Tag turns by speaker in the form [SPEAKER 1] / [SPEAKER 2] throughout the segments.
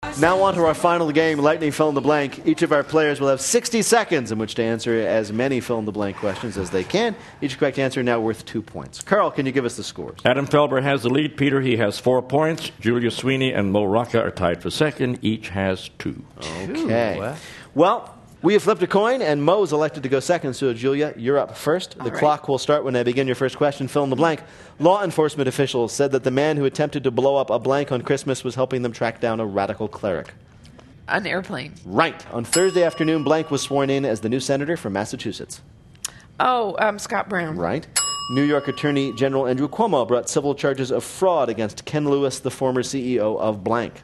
[SPEAKER 1] Now on to our final game, Lightning Fill in the Blank. Each of our players will have 60 seconds in which to answer as many fill-in-the-blank questions as they can. Each correct answer now worth 2 points. Carl, can you give us the scores?
[SPEAKER 2] Adam Felber has the lead. Peter, he has 4 points. Julia Sweeney and Mo Rocca are tied for second. Each has 2.
[SPEAKER 1] Okay. Well, we have flipped a coin, and Mo is elected to go second. So, Julia, you're up first. The clock will start when I begin your first question. Fill in the blank. Law enforcement officials said that the man who attempted to blow up a blank on Christmas was helping them track down a radical cleric.
[SPEAKER 3] An airplane.
[SPEAKER 1] Right. On Thursday afternoon, blank was sworn in as the new senator from Massachusetts.
[SPEAKER 3] Scott Brown.
[SPEAKER 1] Right. New York Attorney General Andrew Cuomo brought civil charges of fraud against Ken Lewis, the former CEO of blank.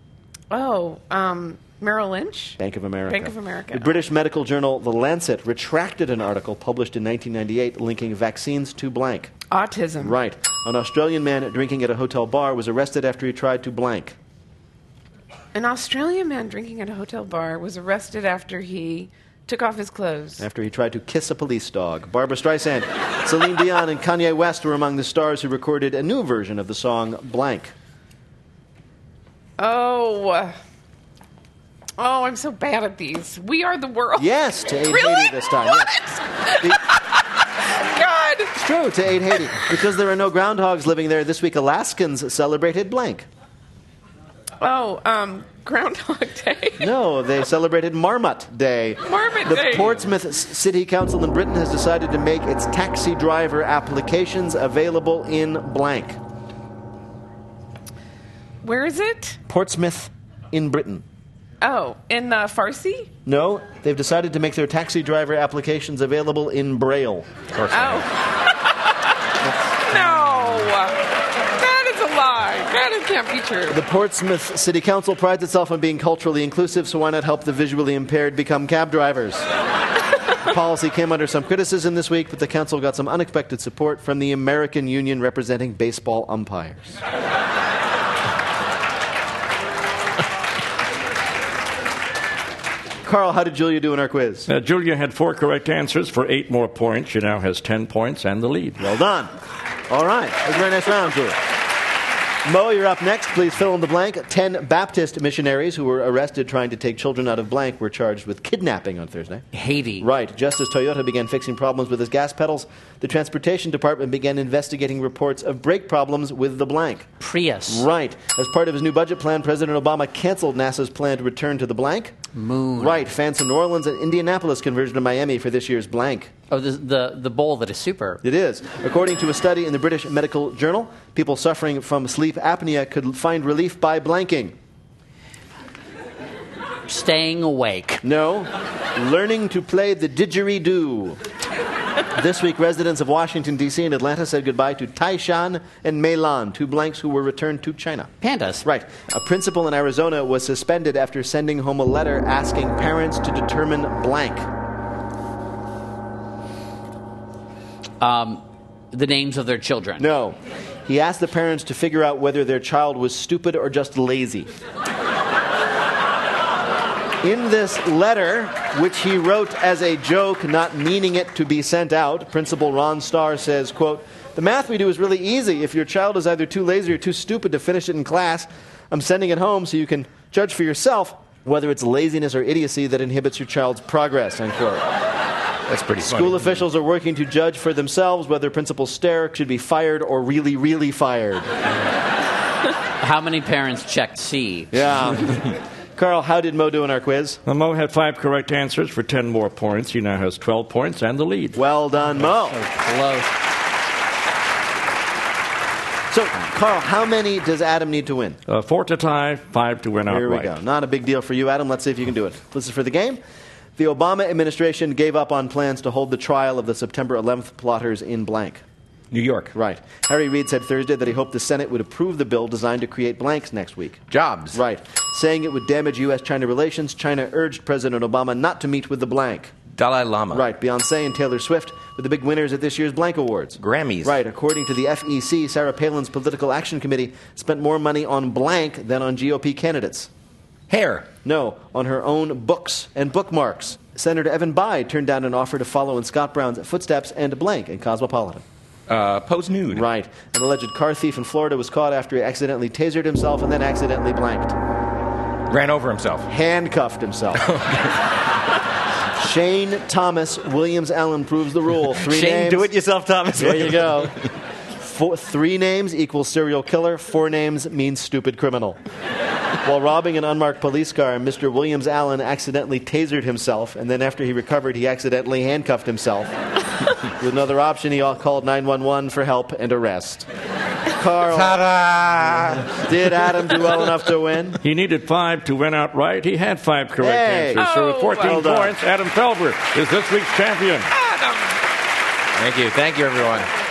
[SPEAKER 3] Merrill Lynch?
[SPEAKER 1] Bank of America.
[SPEAKER 3] Bank of America.
[SPEAKER 1] The British medical journal The Lancet retracted an article published in 1998 linking vaccines to blank.
[SPEAKER 3] Autism.
[SPEAKER 1] Right. An Australian man drinking at a hotel bar was arrested after he tried to blank.
[SPEAKER 3] An Australian man drinking at a hotel bar was arrested after he took off his clothes.
[SPEAKER 1] After he tried to kiss a police dog. Barbra Streisand, Celine Dion, and Kanye West were among the stars who recorded a new version of the song Blank.
[SPEAKER 3] I'm so bad at these. We Are the World.
[SPEAKER 1] Yes, to aid
[SPEAKER 3] Really?
[SPEAKER 1] Haiti this time.
[SPEAKER 3] What?
[SPEAKER 1] Yes.
[SPEAKER 3] God.
[SPEAKER 1] It's true, to aid Haiti. Because there are no groundhogs living there this week, Alaskans celebrated blank.
[SPEAKER 3] Groundhog Day.
[SPEAKER 1] No, they celebrated Marmot Day.
[SPEAKER 3] Marmot
[SPEAKER 1] The
[SPEAKER 3] Day.
[SPEAKER 1] Portsmouth City Council in Britain has decided to make its taxi driver applications available in blank.
[SPEAKER 3] Where is it?
[SPEAKER 1] Portsmouth in Britain.
[SPEAKER 3] In Farsi?
[SPEAKER 1] No, they've decided to make their taxi driver applications available in Braille.
[SPEAKER 2] Of course.
[SPEAKER 3] No. That is a lie. That can't be true.
[SPEAKER 1] The Portsmouth City Council prides itself on being culturally inclusive, so why not help the visually impaired become cab drivers? The policy came under some criticism this week, but the council got some unexpected support from the American Union representing baseball umpires. Carl, how did Julia do in our quiz?
[SPEAKER 2] Julia had 4 correct answers for 8 more points. She now has 10 points and the lead.
[SPEAKER 1] Well done. All right. That was a very nice round, Julia. Mo, you're up next. Please fill in the blank. 10 Baptist missionaries who were arrested trying to take children out of blank were charged with kidnapping on Thursday.
[SPEAKER 4] Haiti.
[SPEAKER 1] Right. Just as Toyota began fixing problems with its gas pedals, the Transportation Department began investigating reports of brake problems with the blank.
[SPEAKER 4] Prius.
[SPEAKER 1] Right. As part of his new budget plan, President Obama canceled NASA's plan to return to the blank.
[SPEAKER 4] Moon.
[SPEAKER 1] Right. Fans in New Orleans and Indianapolis conversion to Miami for this year's blank.
[SPEAKER 4] Oh, the bowl that is super.
[SPEAKER 1] It is. According to a study in the British Medical Journal, people suffering from sleep apnea could find relief by blanking.
[SPEAKER 4] Staying awake.
[SPEAKER 1] No. Learning to play the didgeridoo. This week, residents of Washington, D.C. and Atlanta said goodbye to Taishan and Meilan, 2 blanks who were returned to China.
[SPEAKER 4] Pandas.
[SPEAKER 1] Right. A principal in Arizona was suspended after sending home a letter asking parents to determine blank.
[SPEAKER 4] The names of their children.
[SPEAKER 1] No. He asked the parents to figure out whether their child was stupid or just lazy. In this letter, which he wrote as a joke, not meaning it to be sent out, Principal Ron Starr says, quote, "The math we do is really easy. If your child is either too lazy or too stupid to finish it in class, I'm sending it home so you can judge for yourself whether it's laziness or idiocy that inhibits your child's progress," unquote.
[SPEAKER 2] That's pretty funny.
[SPEAKER 1] School officials are working to judge for themselves whether Principal Starr should be fired or really, really fired.
[SPEAKER 4] How many parents checked C?
[SPEAKER 1] Yeah. Carl, how did Mo do in our quiz?
[SPEAKER 2] Mo had 5 correct answers for 10 more points. He now has 12 points and the lead.
[SPEAKER 1] Well done, Mo.
[SPEAKER 4] Close.
[SPEAKER 1] So, Carl, how many does Adam need to win?
[SPEAKER 2] 4 to tie, 5 to win outright.
[SPEAKER 1] Here we go. Not a big deal for you, Adam. Let's see if you can do it. This is for the game. The Obama administration gave up on plans to hold the trial of the September 11th plotters in blank.
[SPEAKER 5] New York.
[SPEAKER 1] Right. Harry Reid said Thursday that he hoped the Senate would approve the bill designed to create blanks next week.
[SPEAKER 5] Jobs.
[SPEAKER 1] Right. Saying it would damage U.S.-China relations, China urged President Obama not to meet with the blank.
[SPEAKER 5] Dalai Lama.
[SPEAKER 1] Right. Beyonce and Taylor Swift were the big winners at this year's Blank Awards.
[SPEAKER 5] Grammys.
[SPEAKER 1] Right. According to the FEC, Sarah Palin's Political Action Committee spent more money on blank than on GOP candidates.
[SPEAKER 5] Hair.
[SPEAKER 1] No, on her own books and bookmarks. Senator Evan Bayh turned down an offer to follow in Scott Brown's footsteps and blank in Cosmopolitan.
[SPEAKER 5] Pose nude.
[SPEAKER 1] Right. An alleged car thief in Florida was caught after he accidentally tasered himself and then accidentally blanked.
[SPEAKER 5] Ran over himself.
[SPEAKER 1] Handcuffed himself. Shane Thomas Williams Allen proves the rule. 3
[SPEAKER 5] Shane,
[SPEAKER 1] names.
[SPEAKER 5] do-it-yourself Thomas.
[SPEAKER 1] There you go. 3 names equals serial killer. 4 names means stupid criminal. While robbing an unmarked police car, Mr. Williams Allen accidentally tasered himself, and then after he recovered, he accidentally handcuffed himself. With another option, he called 911 for help and arrest. Carl,
[SPEAKER 5] Ta-da!
[SPEAKER 1] did Adam do well enough to win?
[SPEAKER 2] He needed 5 to win outright. He had 5 correct
[SPEAKER 1] Hey.
[SPEAKER 2] answers. So with 14
[SPEAKER 1] well done.
[SPEAKER 2] points, Adam Felber is this week's champion.
[SPEAKER 5] Thank you, everyone.